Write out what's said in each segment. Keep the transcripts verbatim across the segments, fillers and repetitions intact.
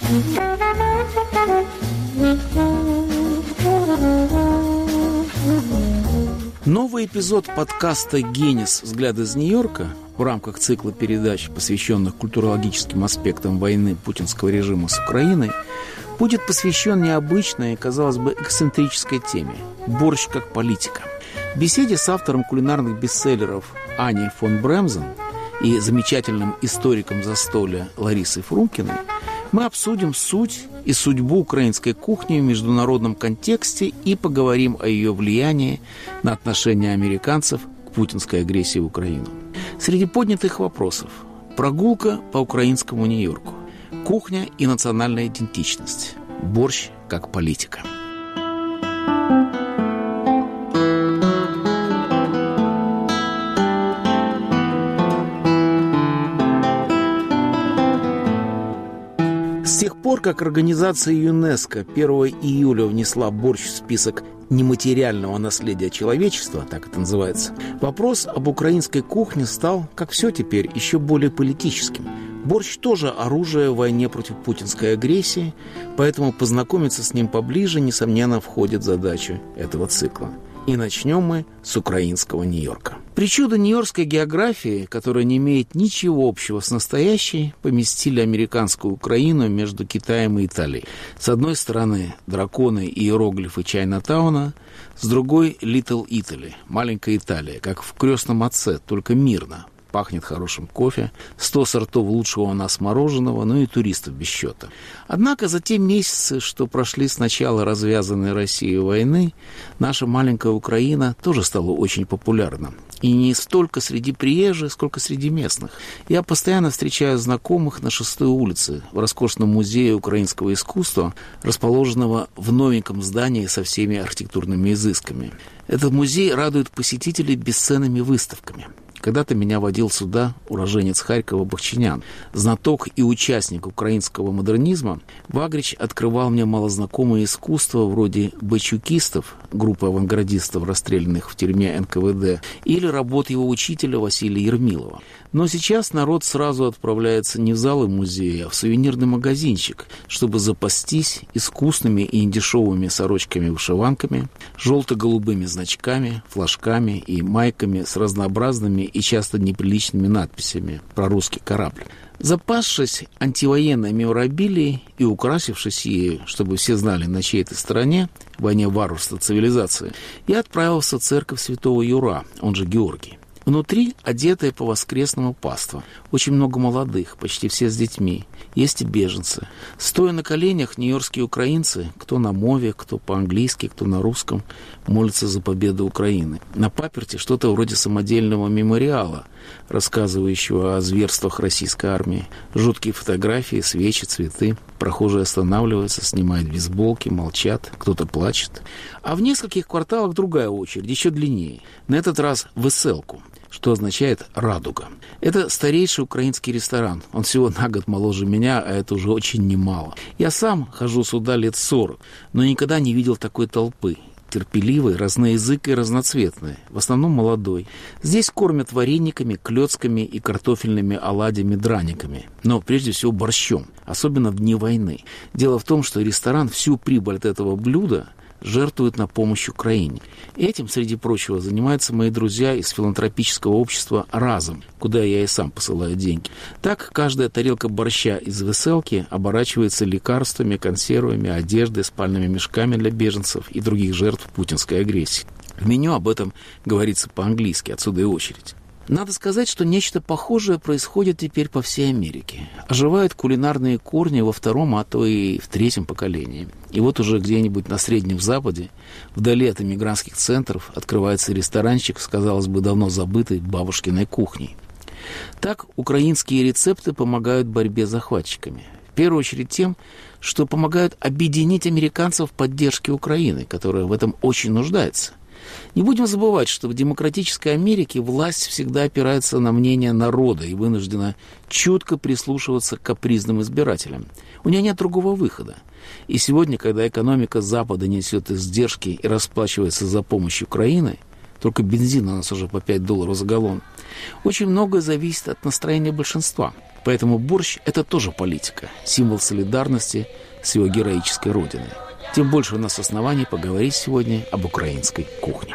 Новый эпизод подкаста «Генис. Взгляд из Нью-Йорка» в рамках цикла передач, посвященных культурологическим аспектам войны путинского режима с Украиной, будет посвящен необычной и, казалось бы, эксцентрической теме – борщ как политика. В беседе с автором кулинарных бестселлеров Аней фон Бремзен и замечательным историком застолья Ларисой Фрумкиной мы обсудим суть и судьбу украинской кухни в международном контексте и поговорим о ее влиянии на отношение американцев к путинской агрессии в Украину. Среди поднятых вопросов – прогулка по украинскому Нью-Йорку, кухня и национальная идентичность, борщ как политика. С тех пор, как организация ЮНЕСКО первого июля внесла борщ в список нематериального наследия человечества, так это называется, вопрос об украинской кухне стал, как все теперь, еще более политическим. Борщ тоже оружие в войне против путинской агрессии, поэтому познакомиться с ним поближе, несомненно, входит в задачу этого цикла. И начнем мы с украинского Нью-Йорка. Причуда нью-йоркской географии, которая не имеет ничего общего с настоящей, поместили американскую Украину между Китаем и Италией. С одной стороны драконы и иероглифы Чайнатауна, с другой Литл Итали, маленькая Италия, как в «Крестном отце», только мирно. Пахнет хорошим кофе, сто сортов лучшего у нас мороженого, ну и туристов без счета. Однако за те месяцы, что прошли с начала развязанной Россией войны, наша маленькая Украина тоже стала очень популярна. И не столько среди приезжих, сколько среди местных. Я постоянно встречаю знакомых на шестой улице, в роскошном музее украинского искусства, расположенного в новеньком здании со всеми архитектурными изысками. Этот музей радует посетителей бесценными выставками. Когда-то меня водил сюда уроженец Харькова Бахчинян. Знаток и участник украинского модернизма, Вагрич открывал мне малознакомые искусства вроде бачукистов, группы авангардистов, расстрелянных в тюрьме эн ка вэ дэ, или работ его учителя Василия Ермилова. Но сейчас народ сразу отправляется не в залы музея, а в сувенирный магазинчик, чтобы запастись искусными и недешевыми сорочками-вышиванками, желто-голубыми значками, флажками и майками с разнообразными и часто неприличными надписями про русский корабль. Запасшись антивоенной меморабилией и украсившись ею, чтобы все знали, на чьей ты стороне, в войне варварства цивилизации, я отправился в церковь святого Юра, он же Георгий. Внутри одетые по воскресному паства. Очень много молодых, почти все с детьми. Есть и беженцы. Стоя на коленях, нью-йоркские украинцы, кто на мове, кто по-английски, кто на русском, молятся за победу Украины. На паперти что-то вроде самодельного мемориала, рассказывающего о зверствах российской армии. Жуткие фотографии, свечи, цветы. Прохожие останавливаются, снимают бейсболки, молчат, кто-то плачет. А в нескольких кварталах другая очередь, еще длиннее. На этот раз в Веселку, что означает «радуга». Это старейший украинский ресторан. Он всего на год моложе меня, а это уже очень немало. Я сам хожу сюда лет сорок, но никогда не видел такой толпы. Терпеливый, разноязыкой, разноцветный, в основном молодой. Здесь кормят варениками, клёцками и картофельными оладьями-драниками. Но прежде всего борщом, особенно в дни войны. Дело в том, что ресторан всю прибыль от этого блюда жертвует на помощь Украине. Этим, среди прочего, занимаются мои друзья из филантропического общества «Разом», куда я и сам посылаю деньги. Так, каждая тарелка борща из Веселки оборачивается лекарствами, консервами, одеждой, спальными мешками для беженцев и других жертв путинской агрессии. В меню об этом говорится по-английски, отсюда и очередь. Надо сказать, что нечто похожее происходит теперь по всей Америке. Оживают кулинарные корни во втором, а то и в третьем поколении. И вот уже где-нибудь на Среднем Западе, вдали от эмигрантских центров, открывается ресторанчик с, казалось бы, давно забытой бабушкиной кухней. Так украинские рецепты помогают борьбе с захватчиками. В первую очередь тем, что помогают объединить американцев в поддержке Украины, которая в этом очень нуждается. Не будем забывать, что в демократической Америке власть всегда опирается на мнение народа и вынуждена чутко прислушиваться к капризным избирателям. У нее нет другого выхода. И сегодня, когда экономика Запада несет издержки и расплачивается за помощь Украины, только бензин у нас уже по пять долларов за галлон, очень многое зависит от настроения большинства. Поэтому борщ – это тоже политика, символ солидарности с его героической родиной. Тем больше у нас оснований поговорить сегодня об украинской кухне.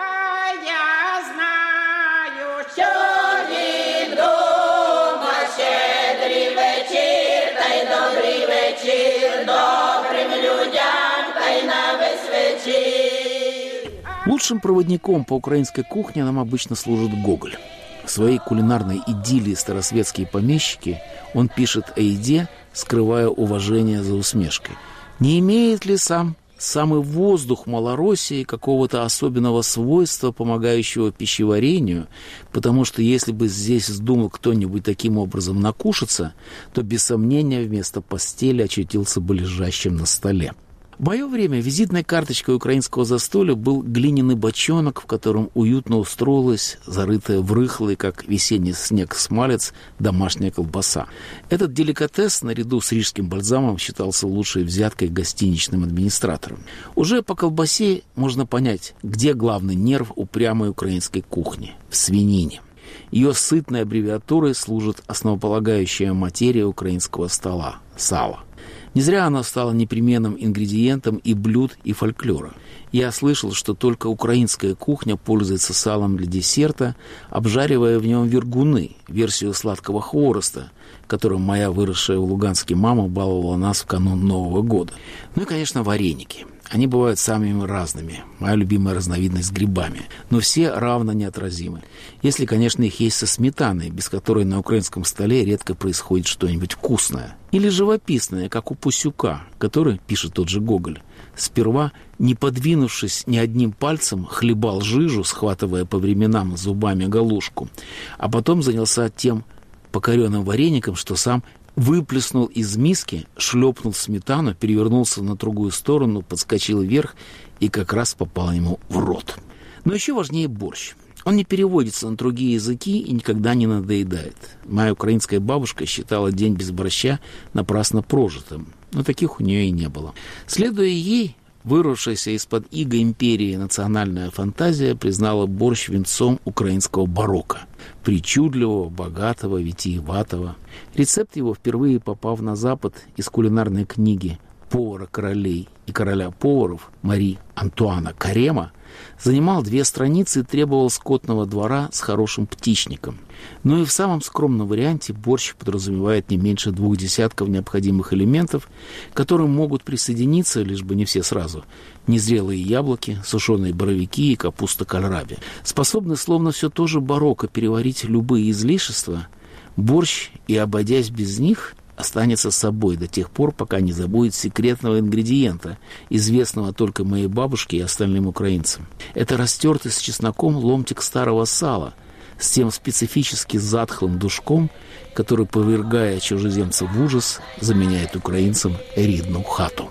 Лучшим проводником по украинской кухне нам обычно служит Гоголь. В своей кулинарной идиллии «Старосветские помещики» он пишет о еде, скрывая уважение за усмешкой. Не имеет ли сам самый воздух Малороссии какого-то особенного свойства, помогающего пищеварению? Потому что если бы здесь вздумал кто-нибудь таким образом накушаться, то без сомнения вместо постели очутился бы лежащим на столе. В мое время визитной карточкой украинского застолья был глиняный бочонок, в котором уютно устроилась, зарытая в рыхлый, как весенний снег, смалец, домашняя колбаса. Этот деликатес, наряду с рижским бальзамом, считался лучшей взяткой гостиничным администратором. Уже по колбасе можно понять, где главный нерв упрямой украинской кухни – в свинине. Ее сытной аббревиатурой служит основополагающая материя украинского стола – сало. Не зря оно стало непременным ингредиентом и блюд, и фольклора. Я слышал, что только украинская кухня пользуется салом для десерта, обжаривая в нем вергуны, версию сладкого хвороста, которым моя выросшая в Луганске мама баловала нас в канун Нового года. Ну и, конечно, вареники. Они бывают самыми разными. Моя любимая разновидность с грибами. Но все равно неотразимы. Если, конечно, их есть со сметаной, без которой на украинском столе редко происходит что-нибудь вкусное. Или живописное, как у Пусюка, который, пишет тот же Гоголь, сперва, не подвинувшись ни одним пальцем, хлебал жижу, схватывая по временам зубами галушку, а потом занялся тем покоренным вареником, что сам выплеснул из миски, шлепнул сметану, перевернулся на другую сторону, подскочил вверх и как раз попал ему в рот. Но еще важнее борщ. Он не переводится на другие языки и никогда не надоедает. Моя украинская бабушка считала день без борща напрасно прожитым, но таких у нее и не было. Следуя ей, вырвавшаяся из-под иго империи национальная фантазия признала борщ венцом украинского барокко. Причудливого, богатого, витиеватого. Рецепт его, впервые попав на Запад из кулинарной книги повара королей и короля поваров Мари Антуана Карема, занимал две страницы и требовал скотного двора с хорошим птичником. Но и в самом скромном варианте борщ подразумевает не меньше двух десятков необходимых элементов, к которым могут присоединиться, лишь бы не все сразу, незрелые яблоки, сушеные боровики и капуста кальраби. Способны словно все то же барокко переварить любые излишества, борщ, и обойдясь без них, останется с собой до тех пор, пока не забудет секретного ингредиента, известного только моей бабушке и остальным украинцам. Это растертый с чесноком ломтик старого сала с тем специфически затхлым душком, который, повергая чужеземцев в ужас, заменяет украинцам рідну хату.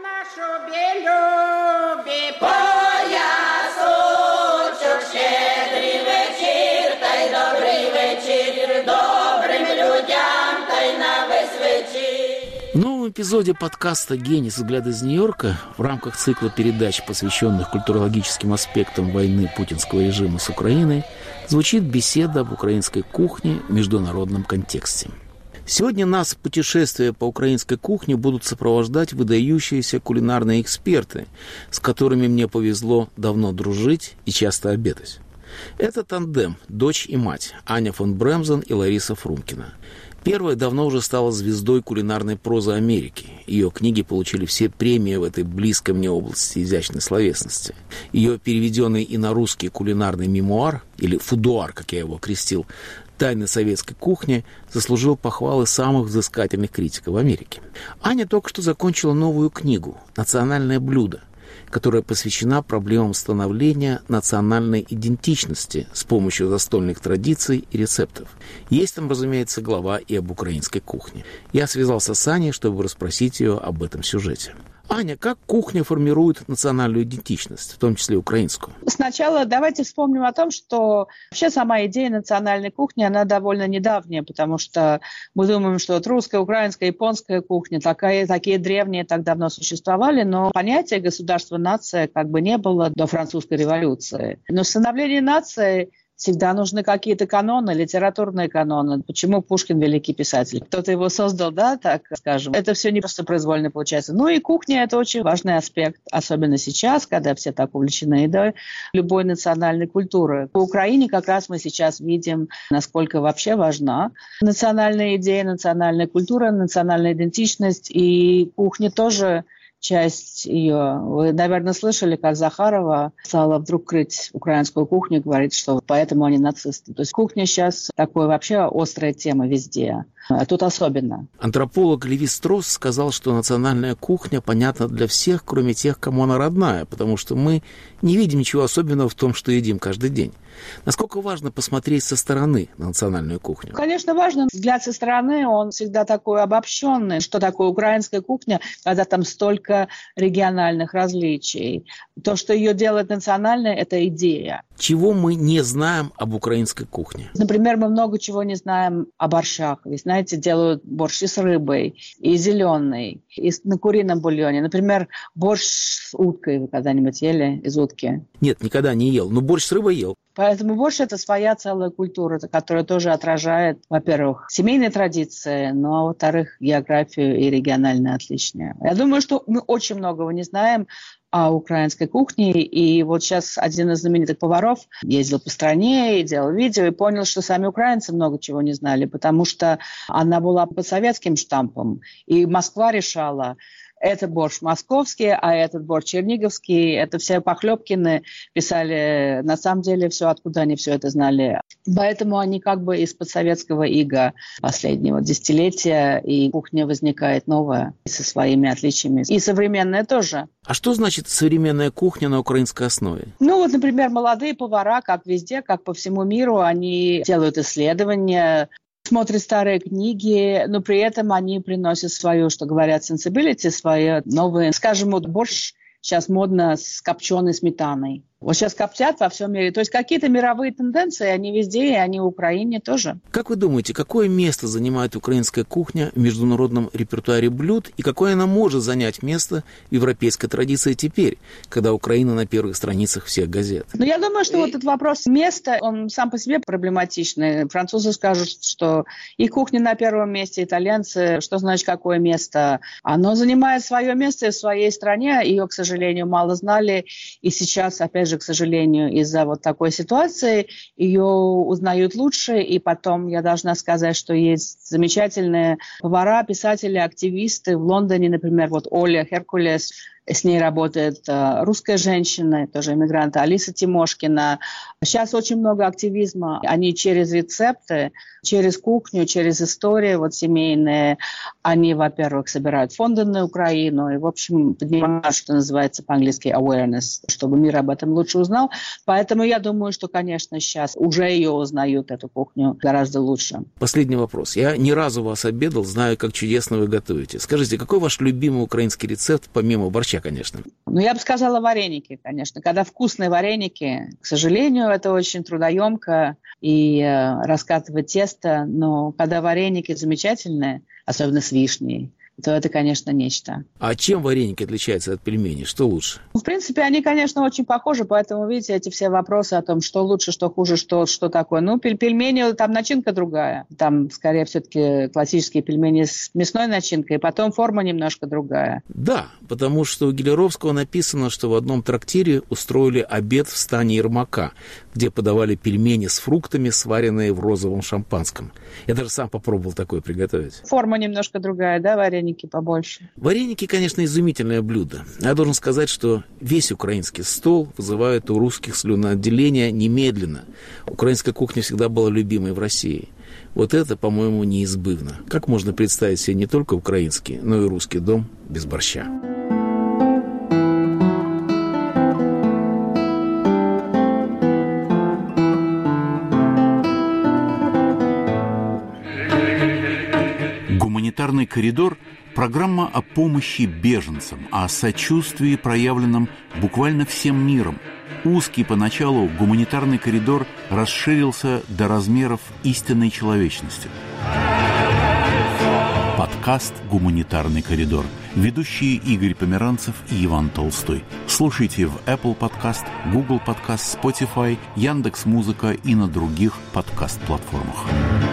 В новом эпизоде подкаста «Генис. Взгляд из Нью-Йорка» в рамках цикла передач, посвященных культурологическим аспектам войны путинского режима с Украиной, звучит беседа об украинской кухне в международном контексте. Сегодня нас в путешествии по украинской кухне будут сопровождать выдающиеся кулинарные эксперты, с которыми мне повезло давно дружить и часто обедать. Это тандем «Дочь и мать» Аня фон Бремзен и Лариса Фрумкина. Первая давно уже стала звездой кулинарной прозы Америки. Ее книги получили все премии в этой близкой мне области изящной словесности. Ее переведенный и на русский кулинарный мемуар, или фудуар, как я его окрестил, «Тайны советской кухни», заслужил похвалы самых взыскательных критиков в Америке. Аня только что закончила новую книгу «Национальное блюдо», которая посвящена проблемам становления национальной идентичности с помощью застольных традиций и рецептов. Есть там, разумеется, глава и об украинской кухне. Я связался с Аней, чтобы расспросить ее об этом сюжете. Аня, как кухня формирует национальную идентичность, в том числе украинскую? Сначала давайте вспомним о том, что вообще сама идея национальной кухни, она довольно недавняя, потому что мы думаем, что вот русская, украинская, японская кухня, такая, такие древние так давно существовали, но понятия государства-нация как бы не было до французской революции. Но становление нации Всегда нужны какие-то каноны, литературные каноны. Почему Пушкин великий писатель? Кто-то его создал, да, так скажем. Это все не просто произвольно получается. Ну и кухня – это очень важный аспект, особенно сейчас, когда все так увлечены едой, любой национальной культуры. В Украине как раз мы сейчас видим, насколько вообще важна национальная идея, национальная культура, национальная идентичность. И кухня тоже часть ее. Вы, наверное, слышали, как Захарова стала вдруг крыть украинскую кухню, говорит, что поэтому они нацисты. То есть кухня сейчас такая вообще острая тема везде. А тут особенно. Антрополог Леви Стросс сказал, что национальная кухня понятна для всех, кроме тех, кому она родная, потому что мы не видим ничего особенного в том, что едим каждый день. Насколько важно посмотреть со стороны на национальную кухню? Конечно, важно. Взгляд со стороны, он всегда такой обобщенный. Что такое украинская кухня, когда там столько региональных различий. То, что ее делает национальной, это идея. Чего мы не знаем об украинской кухне? Например, мы много чего не знаем о борщах. Вы знаете, делают борщ и с рыбой, и зеленый, и на курином бульоне. Например, борщ с уткой вы когда-нибудь ели из утки? Нет, никогда не ел, но борщ с рыбой ел. Поэтому борщ – это своя целая культура, которая тоже отражает, во-первых, семейные традиции, но, во-вторых, географию и региональные отличия. Я думаю, что мы очень многого не знаем о украинской кухне, и вот сейчас один из знаменитых поваров ездил по стране и делал видео, и понял, что сами украинцы много чего не знали, потому что она была под советским штампом, и Москва решала, это борщ московский, а этот борщ черниговский. Это все Похлебкины писали, на самом деле, все, откуда они все это знали. Поэтому они как бы из-под советского ига последнего десятилетия, и кухня возникает новая со своими отличиями. И современная тоже. А что значит современная кухня на украинской основе? Ну вот, например, молодые повара, как везде, как по всему миру, они делают исследования, смотрят старые книги, но при этом они приносят свою, что говорят, sensibility, свои новые. Скажем, вот борщ сейчас модно с копченой сметаной. Вот сейчас коптят во всем мире. То есть какие-то мировые тенденции, они везде, и они в Украине тоже. Как вы думаете, какое место занимает украинская кухня в международном репертуаре блюд, и какое она может занять место в европейской традиции теперь, когда Украина на первых страницах всех газет? Ну, я думаю, что вот этот вопрос места, он сам по себе проблематичный. Французы скажут, что их кухня на первом месте, итальянцы, что значит какое место? Оно занимает свое место в своей стране, ее, к сожалению, мало знали, и сейчас, опять же, к сожалению, из-за вот такой ситуации ее узнают лучше. И потом я должна сказать, что есть замечательные повара, писатели, активисты в Лондоне, например, вот Оля Херкулес, с ней работает русская женщина, тоже иммигрант, Алиса Тимошкина. Сейчас очень много активизма. Они через рецепты, через кухню, через истории вот семейные, они, во-первых, собирают фонды на Украину и, в общем, поднимают, что называется по-английски awareness, чтобы мир об этом лучше узнал. Поэтому я думаю, что, конечно, сейчас уже ее узнают, эту кухню, гораздо лучше. Последний вопрос. Я ни разу вас обедал, знаю, как чудесно вы готовите. Скажите, какой ваш любимый украинский рецепт, помимо борща, конечно? Ну, я бы сказала вареники, конечно. Когда вкусные вареники, к сожалению, это очень трудоемко и э, раскатывать тесто, но когда вареники замечательные, особенно с вишней, то это, конечно, нечто. А чем вареники отличаются от пельменей? Что лучше? В принципе, они, конечно, очень похожи, поэтому, видите, эти все вопросы о том, что лучше, что хуже, что, что такое. Ну, пельмени, там начинка другая. Там, скорее, все-таки классические пельмени с мясной начинкой, потом форма немножко другая. Да, потому что у Гелеровского написано, что в одном трактире устроили обед в стане Ермака, где подавали пельмени с фруктами, сваренные в розовом шампанском. Я даже сам попробовал такое приготовить. Форма немножко другая, да, вареники побольше? Вареники, конечно, изумительное блюдо. Я должен сказать, что весь украинский стол вызывает у русских слюноотделение немедленно. Украинская кухня всегда была любимой в России. Вот это, по-моему, неизбывно. Как можно представить себе не только украинский, но и русский дом без борща? «Гуманитарный коридор» – программа о помощи беженцам, о сочувствии, проявленном буквально всем миром. Узкий поначалу гуманитарный коридор расширился до размеров истинной человечности. Подкаст «Гуманитарный коридор». Ведущие Игорь Померанцев и Иван Толстой. Слушайте в Apple Podcast, Google Podcast, Spotify, Яндекс.Музыка и на других подкаст-платформах.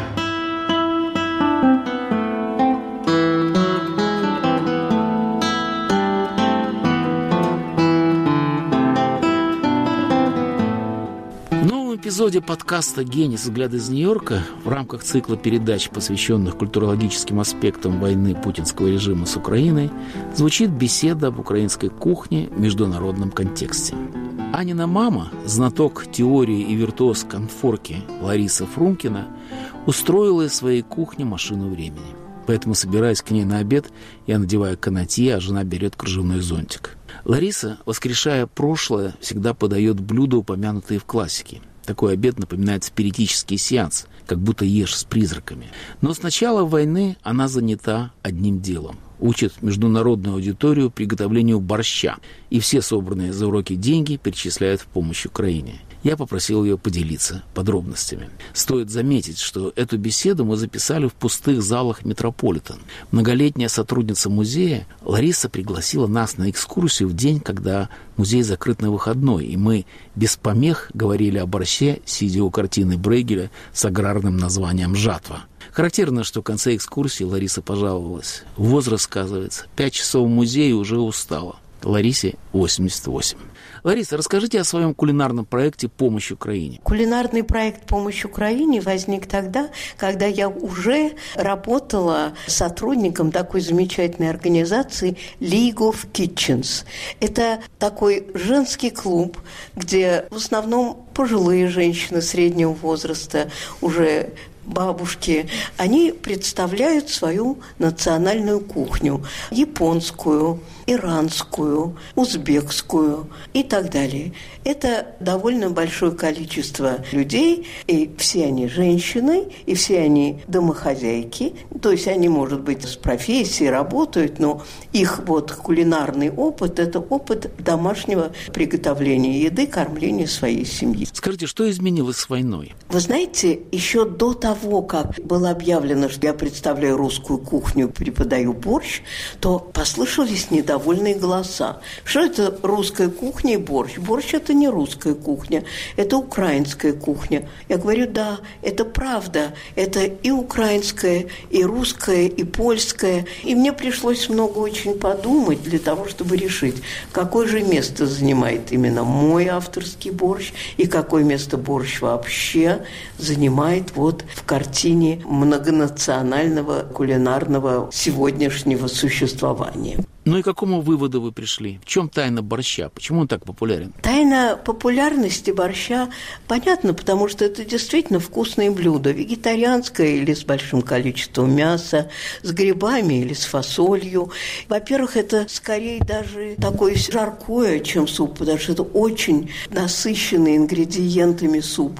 В эпизоде подкаста «Генис. Взгляд из Нью-Йорка» в рамках цикла передач, посвященных культурологическим аспектам войны путинского режима с Украиной, звучит беседа об украинской кухне в международном контексте. Анина мама, знаток теории и виртуоз конфорки Лариса Фрумкина, устроила из своей кухни машину времени. Поэтому, собираясь к ней на обед, я надеваю канатье, а жена берет кружевной зонтик. Лариса, воскрешая прошлое, всегда подает блюда, упомянутые в классике. Такой обед напоминает спиритический сеанс, как будто ешь с призраками. Но с начала войны она занята одним делом. Учит международную аудиторию приготовлению борща. И все собранные за уроки деньги перечисляют в помощь Украине. Я попросил ее поделиться подробностями. Стоит заметить, что эту беседу мы записали в пустых залах Метрополитен. Многолетняя сотрудница музея Лариса пригласила нас на экскурсию в день, когда музей закрыт на выходной, и мы без помех говорили о борще, сидя у картины Брейгеля с аграрным названием «Жатва». Характерно, что в конце экскурсии Лариса пожаловалась. Возраст, сказывается, пять часов в музее уже устала. Ларисе восемьдесят восемь. Лариса, расскажите о своем кулинарном проекте «Помощь Украине». Кулинарный проект «Помощь Украине» возник тогда, когда я уже работала сотрудником такой замечательной организации League of Kitchens. Это такой женский клуб, где в основном пожилые женщины среднего возраста, уже бабушки, они представляют свою национальную кухню. Японскую, иранскую, узбекскую и так далее. Это довольно большое количество людей, и все они женщины, и все они домохозяйки. То есть они, может быть, с профессией работают, но их вот кулинарный опыт – это опыт домашнего приготовления еды, кормления своей семьи. Скажите, что изменилось с войной? Вы знаете, еще до того, как было объявлено, что я представляю русскую кухню, преподаю борщ, то послышались недовольные голоса. Что это русская кухня и борщ? Борщ – это не русская кухня, это украинская кухня. Я говорю, да, это правда. Это и украинская, и русская, и польская. И мне пришлось много очень подумать для того, чтобы решить, какое же место занимает именно мой авторский борщ и какое место борщ вообще занимает вот в картине многонационального кулинарного сегодняшнего существования. Ну и к какому выводу вы пришли? В чем тайна борща? Почему он так популярен? Тайна популярности борща понятна, потому что это действительно вкусное блюдо. Вегетарианское или с большим количеством мяса, с грибами или с фасолью. Во-первых, это скорее даже такое жаркое, чем суп, потому что это очень насыщенный ингредиентами суп.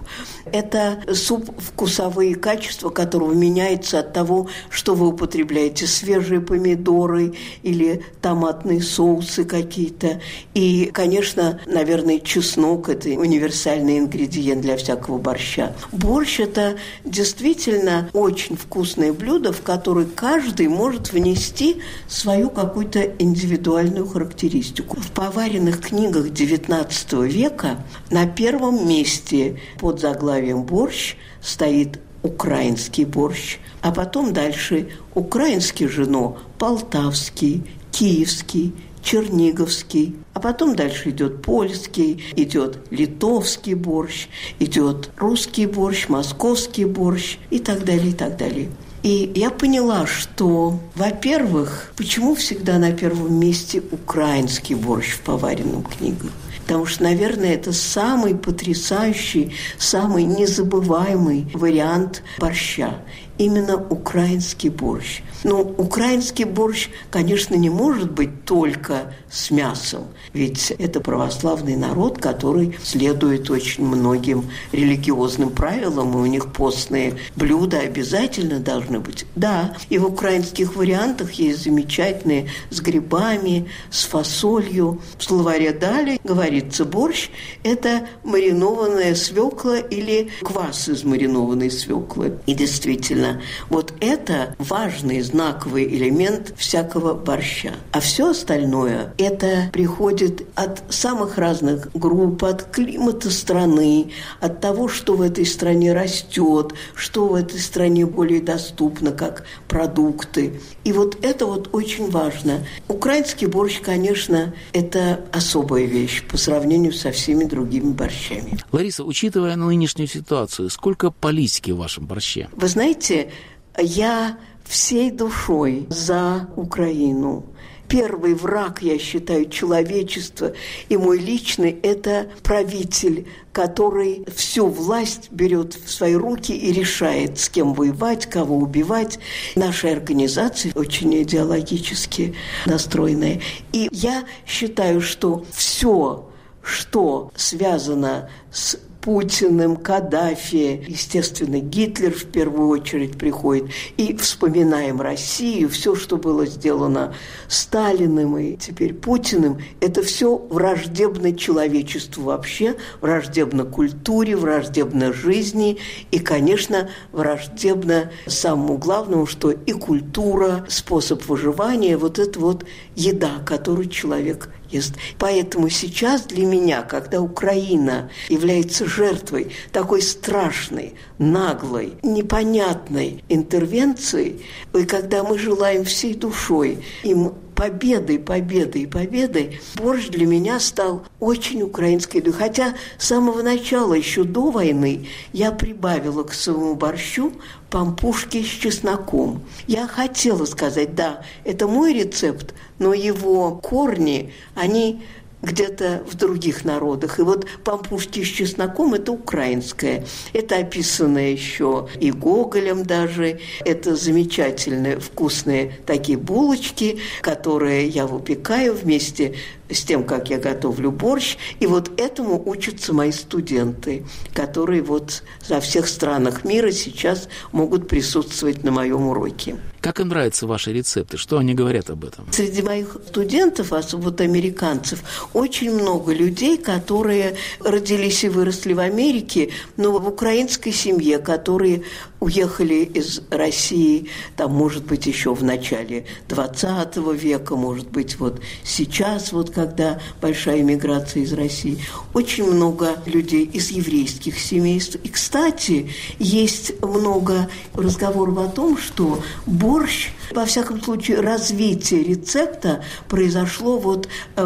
Это суп, вкусовые качества которого меняются от того, что вы употребляете. Свежие помидоры или томатные соусы какие-то. И, конечно, наверное, чеснок – это универсальный ингредиент для всякого борща. Борщ – это действительно очень вкусное блюдо, в которое каждый может внести свою какую-то индивидуальную характеристику. В поваренных книгах девятнадцатого века на первом месте под заглавием «борщ» стоит украинский борщ, а потом дальше украинский жено, полтавский, киевский, черниговский, а потом дальше идет польский, идет литовский борщ, идет русский борщ, московский борщ и так далее, и так далее. И я поняла, что, во-первых, почему всегда на первом месте украинский борщ в поваренном книгах? Потому что, наверное, это самый потрясающий, самый незабываемый вариант борща. Именно украинский борщ. Но украинский борщ, конечно, не может быть только с мясом. Ведь это православный народ, который следует очень многим религиозным правилам, и у них постные блюда обязательно должны быть. Да, и в украинских вариантах есть замечательные с грибами, с фасолью. В словаре «Дали» говорится, борщ – это маринованная свекла или квас из маринованной свеклы. И действительно, Украина. Вот это важный знаковый элемент всякого борща. А все остальное, это приходит от самых разных групп, от климата страны, от того, что в этой стране растет, что в этой стране более доступно, как продукты. И вот это вот очень важно. Украинский борщ, конечно, это особая вещь по сравнению со всеми другими борщами. Лариса, учитывая нынешнюю ситуацию, сколько политики в вашем борще? Вы знаете, я всей душой за Украину. Первый враг, я считаю, человечества и мой личный – это правитель, который всю власть берет в свои руки и решает, с кем воевать, кого убивать. Наши организации очень идеологически настроенные. И я считаю, что все, что связано с Путиным, Каддафи, естественно, Гитлер в первую очередь приходит. И вспоминаем Россию, все, что было сделано Сталиным и теперь Путиным, это все враждебно человечеству вообще, враждебно культуре, враждебно жизни и, конечно, враждебно самому главному, что и культура, способ выживания, вот это вот еда, которую человек ест. Поэтому сейчас для меня, когда Украина является жертвой такой страшной, наглой, непонятной интервенции, и когда мы желаем всей душой им победы, победы и победы, борщ для меня стал очень украинской. Хотя с самого начала, еще до войны, я прибавила к своему борщу пампушки с чесноком. Я хотела сказать, да, это мой рецепт, но его корни, они где-то в других народах. И вот пампушки с чесноком – это украинское. Это описано еще и Гоголем даже. Это замечательные, вкусные такие булочки, которые я выпекаю вместе с тем, как я готовлю борщ. И вот этому учатся мои студенты, которые вот во всех странах мира сейчас могут присутствовать на моем уроке. Как им нравятся ваши рецепты? Что они говорят об этом? Среди моих студентов, особенно вот американцев, очень много людей, которые родились и выросли в Америке, но в украинской семье, которые уехали из России, там, может быть, еще в начале двадцатого века, может быть, вот сейчас, вот когда большая эмиграция из России. Очень много людей из еврейских семейств. И, кстати, есть много разговоров о том, что борщ, во всяком случае, развитие рецепта произошло вот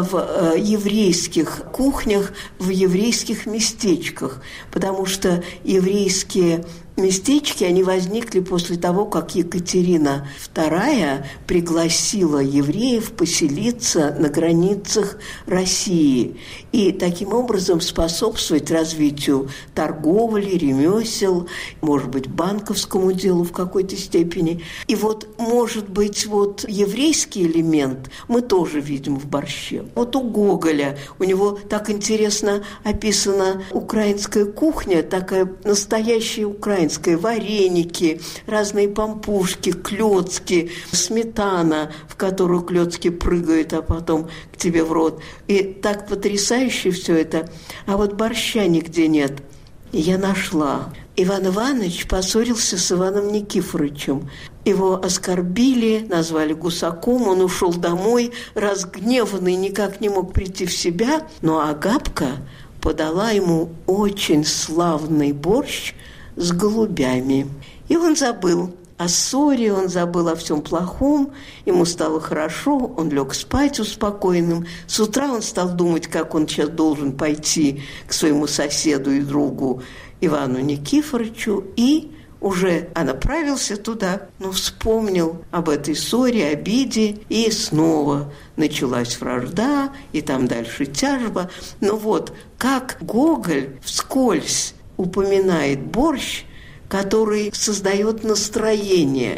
в еврейских кухнях, в еврейских местечках, потому что еврейские местечки, они возникли после того, как Екатерина вторая пригласила евреев поселиться на границах России и таким образом способствовать развитию торговли, ремесел, может быть, банковскому делу в какой-то степени. И вот, может быть, вот еврейский элемент мы тоже видим в борще. Вот у Гоголя, у него так интересно описана украинская кухня, такая настоящая украинская, вареники, разные пампушки, клёцки, сметана, в которую клёцки прыгают, а потом к тебе в рот. И так потрясающе все это. А вот борща нигде нет. И я нашла. Иван Иванович поссорился с Иваном Никифоровичем. Его оскорбили, назвали гусаком, он ушел домой, разгневанный, никак не мог прийти в себя. Но Агапка подала ему очень славный борщ с голубями. И он забыл о ссоре, он забыл о всем плохом, ему стало хорошо, он лег спать успокоенным. С утра он стал думать, как он сейчас должен пойти к своему соседу и другу Ивану Никифоровичу, и уже направился туда, но вспомнил об этой ссоре, обиде, и снова началась вражда, и там дальше тяжба. Но вот как Гоголь вскользь упоминает борщ, который создает настроение.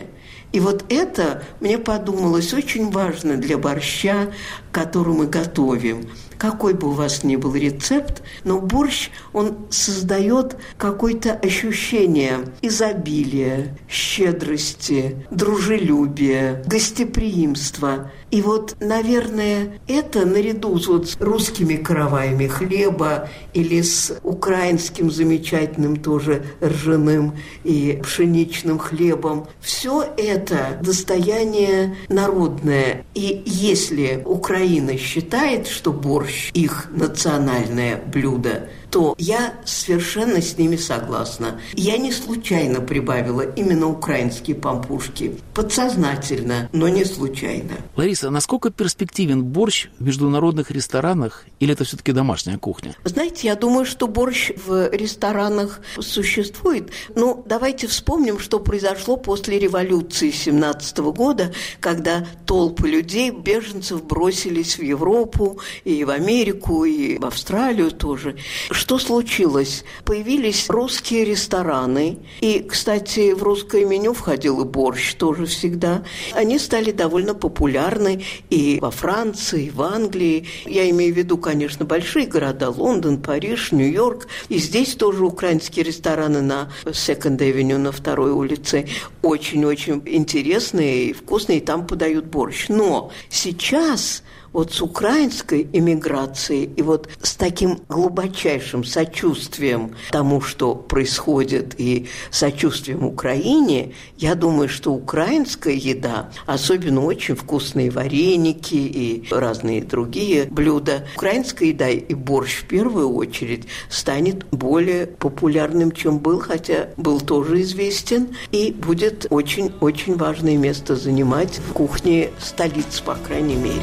И вот это, мне подумалось, очень важно для борща, который мы готовим. Какой бы у вас ни был рецепт, но борщ, он создает какое-то ощущение изобилия, щедрости, дружелюбия, гостеприимства. И вот, наверное, это наряду с вот русскими караваями хлеба или с украинским замечательным тоже ржаным и пшеничным хлебом, все это достояние народное. И если Украина считает, что борщ их национальное блюдо, то я совершенно с ними согласна. Я не случайно прибавила именно украинские пампушки. Подсознательно, но не случайно. Лариса, насколько перспективен борщ в международных ресторанах, или это все-таки домашняя кухня? Знаете, я думаю, что борщ в ресторанах существует. Но давайте вспомним, что произошло после революции семнадцатого года, когда толпы людей, беженцев, бросились в Европу, и в Америку, и в Австралию тоже. Что случилось? Появились русские рестораны, и, кстати, в русское меню входил и борщ тоже всегда. Они стали довольно популярны и во Франции, и в Англии. Я имею в виду, конечно, большие города: Лондон, Париж, Нью-Йорк. И здесь тоже украинские рестораны на Second Avenue, на второй улице, очень-очень интересные и вкусные, и там подают борщ. Но сейчас вот с украинской эмиграцией и вот с таким глубочайшим сочувствием тому, что происходит, и сочувствием Украине, я думаю, что украинская еда, особенно очень вкусные вареники и разные другие блюда, украинская еда и борщ в первую очередь станет более популярным, чем был, хотя был тоже известен, и будет очень-очень важное место занимать в кухне столиц, по крайней мере.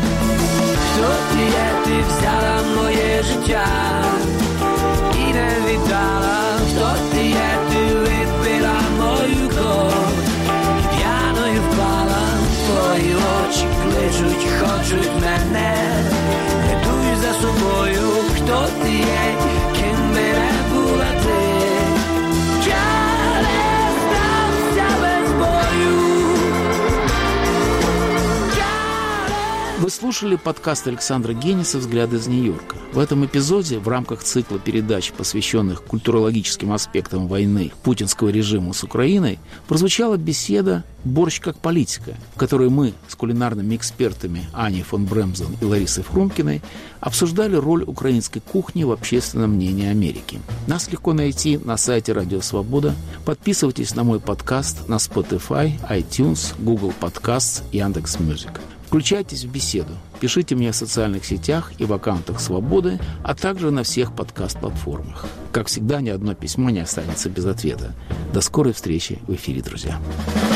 Хто ти є, ти взяла моє життя і не віддала. Хто ти є, ти випила мою кров і п'яною впала. Твої очі кличуть, хочуть мене, ведуть за собою. Хто ти є, ким би не була ти, я не здамся без бою. Вы слушали подкаст Александра Гениса «Взгляды из Нью-Йорка». В этом эпизоде в рамках цикла передач, посвященных культурологическим аспектам войны путинского режима с Украиной, прозвучала беседа «Борщ как политика», в которой мы с кулинарными экспертами Аней фон Бремзен и Ларисой Фрумкиной обсуждали роль украинской кухни в общественном мнении Америки. Нас легко найти на сайте Радио Свобода. Подписывайтесь на мой подкаст на Spotify, iTunes, Google Podcasts и Яндекс.Мьюзик. Включайтесь в беседу, пишите мне в социальных сетях и в аккаунтах «Свободы», а также на всех подкаст-платформах. Как всегда, ни одно письмо не останется без ответа. До скорой встречи в эфире, друзья.